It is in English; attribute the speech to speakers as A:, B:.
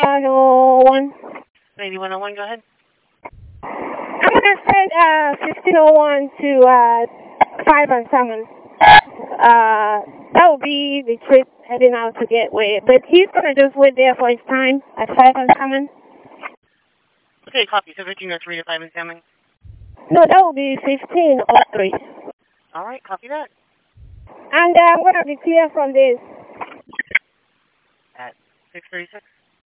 A: 9101.
B: 9101, go ahead.
A: I'm going to send 1501 to 5 on Summon. That will be the trip heading out to Gateway. But he's going to just wait there for his time at 5 on Summon.
B: Okay, copy. So 1503 to 5 and Salmon.
A: No, that will be 1503.
B: All right, copy that.
A: And I'm going to be clear from this.
B: At 636.